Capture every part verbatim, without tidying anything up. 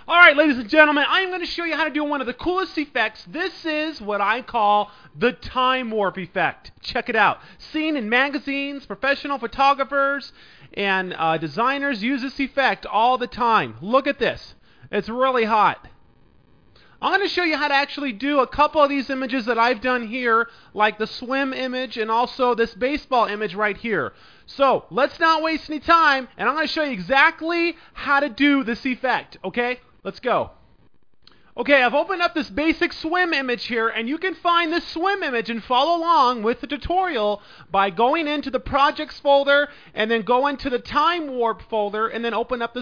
Alright, ladies and gentlemen, I'm going to show you how to do one of the coolest effects. This is what I call the time warp effect. Check it out. Seen in magazines, professional photographers, and uh, designers use this effect all the time. Look at this. It's really hot. I'm going to show you how to actually do a couple of these images that I've done here, like the swim image and also this baseball image right here. So let's not waste any time, and I'm going to show you exactly how to do this effect. Okay, let's go. Okay, I've opened up this basic swim image here, and you can find this swim image and follow along with the tutorial by going into the projects folder and then go into the time warp folder and then open up the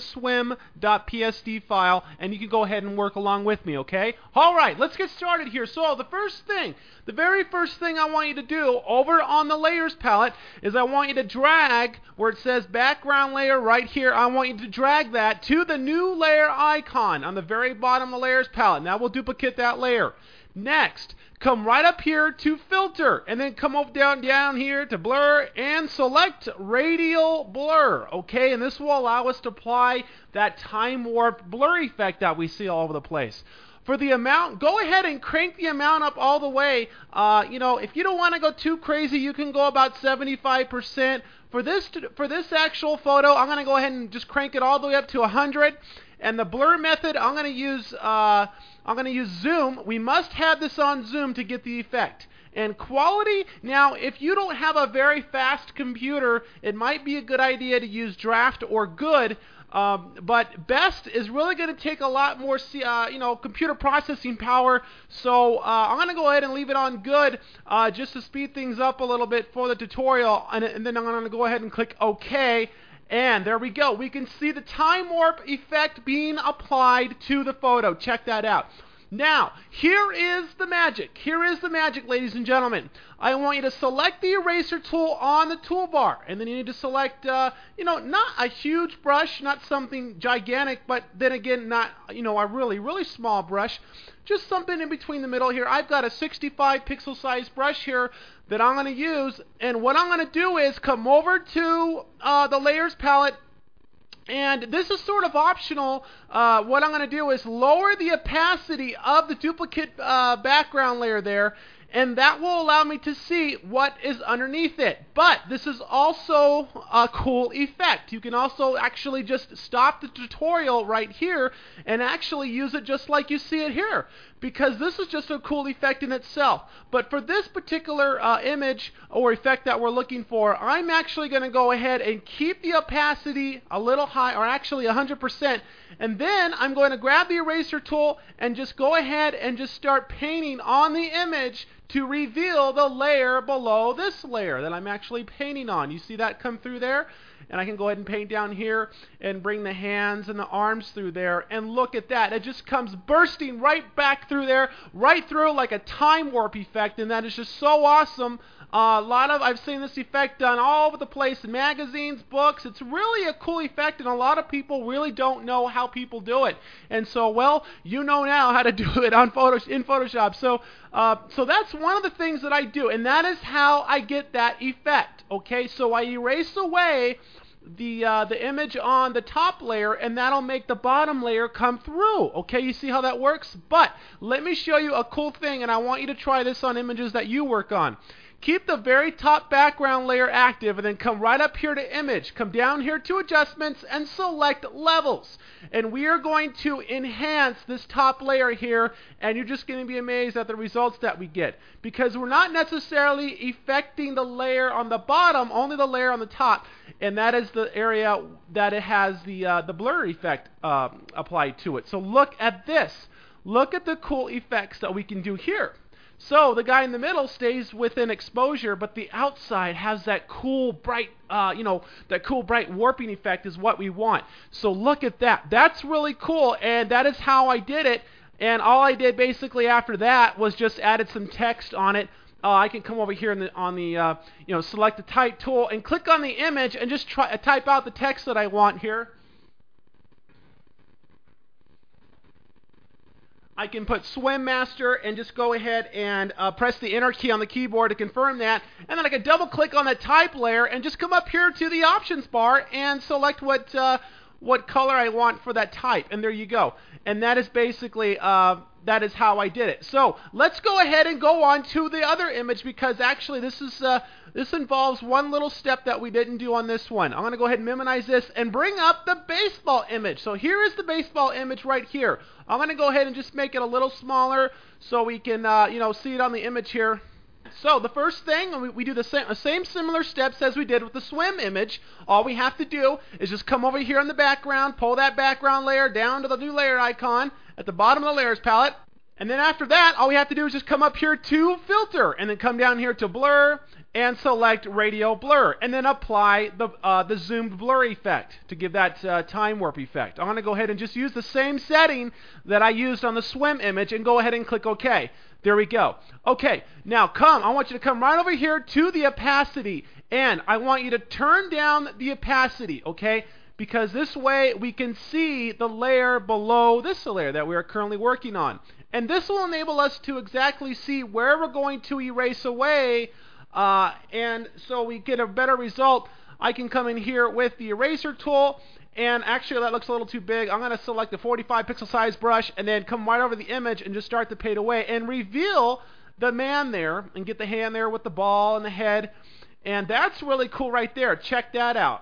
swim.psd file, and you can go ahead and work along with me, okay? Alright, let's get started here. So the first thing, the very first thing I want you to do over on the layers palette is I want you to drag where it says background layer right here. I want you to drag that to the new layer icon on the very bottom of the layers palette. Now we'll duplicate that layer. Next, come right up here to filter and then come over down down here to blur and select radial blur. Okay, and this will allow us to apply that time warp blur effect that we see all over the place. For the amount, go ahead and crank the amount up all the way. Uh, you know, if you don't want to go too crazy, you can go about seventy-five percent. For this, for this actual photo, I'm going to go ahead and just crank it all the way up to one hundred. And the blur method, I'm going to use uh, I'm going to use zoom. We must have this on zoom to get the effect. And quality, now if you don't have a very fast computer, it might be a good idea to use draft or good. Um, but best is really going to take a lot more, uh, you know, computer processing power. So uh, I'm going to go ahead and leave it on good uh, just to speed things up a little bit for the tutorial. And, and then I'm going to go ahead and click OK. And there we go. We can see the time warp effect being applied to the photo. Check that out. Now, here is the magic. Here is the magic, ladies and gentlemen. I want you to select the eraser tool on the toolbar. And then you need to select, uh, you know, not a huge brush, not something gigantic, but then again, not, you know, a really, really small brush. Just something in between the middle here. I've got a sixty-five pixel size brush here that I'm going to use. And what I'm going to do is come over to uh, the layers palette. And this is sort of optional. Uh, what I'm going to do is lower the opacity of the duplicate uh, background layer there, and that will allow me to see what is underneath it. But this is also a cool effect. You can also actually just stop the tutorial right here and actually use it just like you see it here, because this is just a cool effect in itself. But for this particular uh, image or effect that we're looking for, I'm actually going to go ahead and keep the opacity a little high, or actually one hundred percent, and then I'm going to grab the eraser tool and just go ahead and just start painting on the image to reveal the layer below this layer that I'm actually painting on. You see that come through there? And I can go ahead and paint down here and bring the hands and the arms through there, and look at that. It just comes bursting right back through there, right through like a time warp effect, and that is just so awesome. Uh, a lot of, I've seen this effect done all over the place in magazines, books. It's really a cool effect, and a lot of people really don't know how people do it. And so, well, you know now how to do it on Photos in Photoshop. So, uh, so that's one of the things that I do, and that is how I get that effect. Okay, so I erase away the uh, the image on the top layer, and that'll make the bottom layer come through. Okay, you see how that works? But let me show you a cool thing, and I want you to try this on images that you work on. Keep the very top background layer active, and then come right up here to image. Come down here to adjustments and select levels. And we are going to enhance this top layer here, and you're just going to be amazed at the results that we get. Because we're not necessarily affecting the layer on the bottom, only the layer on the top. And that is the area that it has the, uh, the blur effect uh, applied to it. So look at this. Look at the cool effects that we can do here. So the guy in the middle stays within exposure, but the outside has that cool bright, uh, you know, that cool bright warping effect is what we want. So look at that. That's really cool, and that is how I did it. And all I did basically after that was just added some text on it. Uh, I can come over here in the, on the, uh, you know, select the type tool and click on the image and just try uh, type out the text that I want here. I can put Swim Master and just go ahead and uh, press the Enter key on the keyboard to confirm that. And then I can double click on that type layer and just come up here to the options bar and select what uh, what color I want for that type, and there you go. And that is basically, uh, that is how I did it. So let's go ahead and go on to the other image, because actually this is uh, this involves one little step that we didn't do on this one. I'm going to go ahead and minimize this and bring up the baseball image. So here is the baseball image right here. I'm going to go ahead and just make it a little smaller so we can uh, you know, see it on the image here. So the first thing, we, we do the same, the same similar steps as we did with the swim image. All we have to do is just come over here in the background, pull that background layer down to the new layer icon at the bottom of the layers palette. And then after that, all we have to do is just come up here to filter, and then come down here to blur, and select radio blur, and then apply the, uh, the zoomed blur effect to give that uh, time warp effect. I'm going to go ahead and just use the same setting that I used on the swim image, and go ahead and click OK. There we go. Okay, now come, I want you to come right over here to the opacity, and I want you to turn down the opacity, okay? Because this way we can see the layer below this layer that we are currently working on. And this will enable us to exactly see where we're going to erase away, uh, and so we get a better result. I can come in here with the eraser tool, and actually that looks a little too big. I'm going to select the forty-five pixel size brush, and then come right over the image and just start to fade away and reveal the man there, and get the hand there with the ball and the head. And that's really cool right there. Check that out.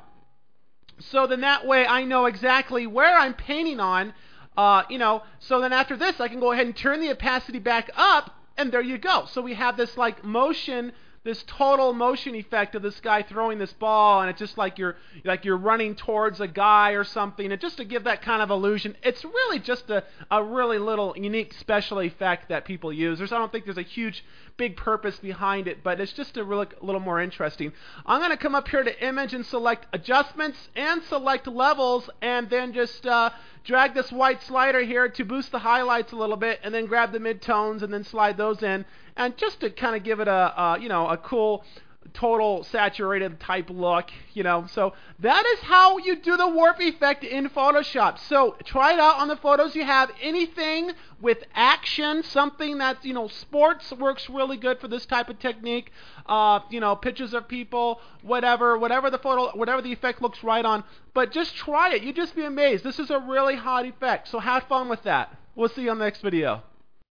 So then that way I know exactly where I'm painting on, uh, you know, so then after this I can go ahead and turn the opacity back up, and there you go. So we have this like motion, this total motion effect of this guy throwing this ball, and it's just like you're like you're running towards a guy or something, and just to give that kind of illusion. It's really just a, a really little unique special effect that people use. There's, I don't think there's a huge big purpose behind it, but it's just a really a little more interesting. I'm going to come up here to image and select adjustments and select levels, and then just uh, drag this white slider here to boost the highlights a little bit, and then grab the midtones and then slide those in, and just to kind of give it a uh, you know, a cool total saturated type look, you know. So that is how you do the warp effect in Photoshop. So try it out on the photos you have. Anything with action, something that's, you know, sports works really good for this type of technique. Uh, you know, pictures of people, whatever, whatever the photo, whatever the effect looks right on. But just try it. You'd just be amazed. This is a really hot effect. So have fun with that. We'll see you on the next video.